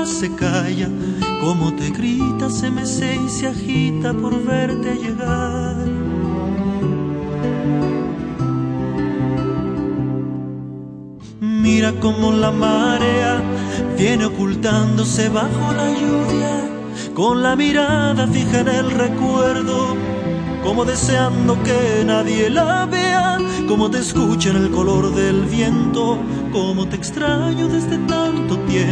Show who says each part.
Speaker 1: nada se calla, como te grita, se mece y se agita por verte llegar. Mira como la marea viene ocultándose bajo la lluvia, con la mirada fija en el recuerdo, como deseando que nadie la vea, como te escucha en el color del viento, como te extraño desde tanto tiempo.